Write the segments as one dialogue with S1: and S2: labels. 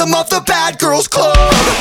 S1: victim of the Bad Girls Club.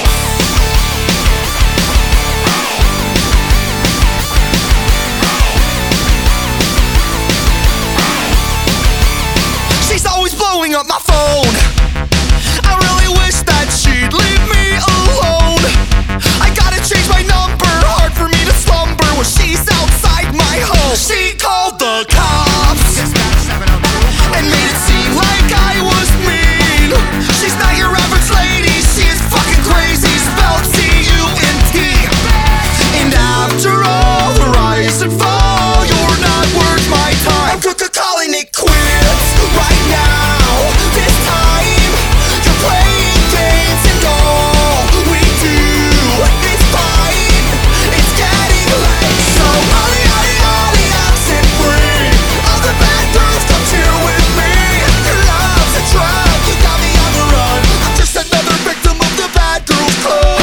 S1: She's always blowing up my phone. I really wish that she'd leave me alone. I gotta change my number, hard for me to slumber when she's outside my home. She called the cops and made it seem like I was mean. She's not your average lady, she is fucking crazy, spelled C-U-N-T. And after all the rise and fall, you're not worth my time. I'm calling it quits right now. This time you're playing games and all we do is fight. It's getting late, so ollie, ollie, ollie, absent free. All the bad girls come cheer with me. Your love's a drug, you got me on the run. I'm just another victim of the Bad Girls Club.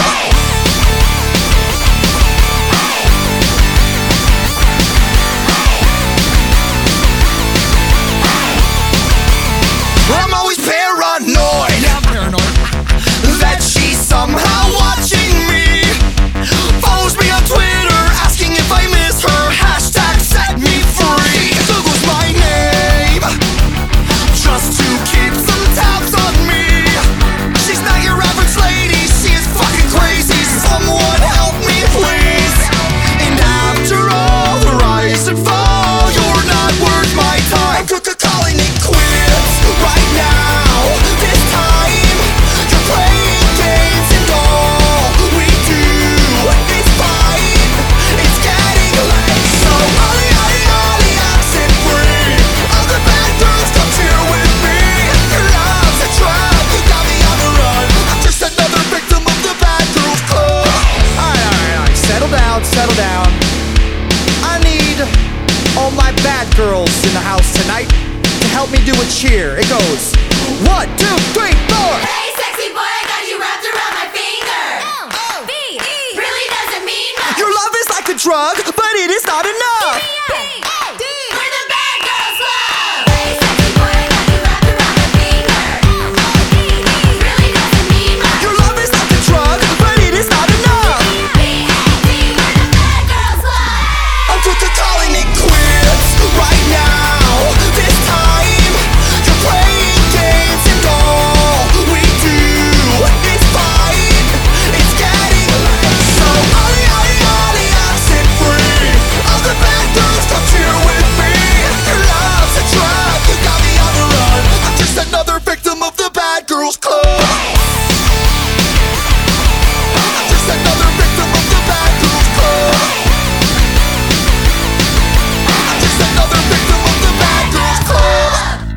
S1: I'm always paranoid that she's somehow watching me. Follows me on Twitter, asking if I miss her. Hashtag set me free. Google's my name just to keep some tabs on me. She's not your average lady, she is fucking crazy. Someone help me please. And after all the rise and fall, you're not worth my time. I'm calling it quits right now. This time you're playing games and all we do is fight. It's getting late, so ollie, ollie, ollie, absent free. All the bad girls come cheer with me. Your love's a drug, you got me on the run. I'm just another victim of the Bad Girls Club.
S2: Alright, settle down, settle down. I need all my bad girls in the house tonight to help me do a cheer. It goes 1, 2, 3, 4.
S3: Hey, sexy boy, I got you wrapped around my finger. L-O-V-E really doesn't mean much.
S1: Your love is like a drug, but it is not enough.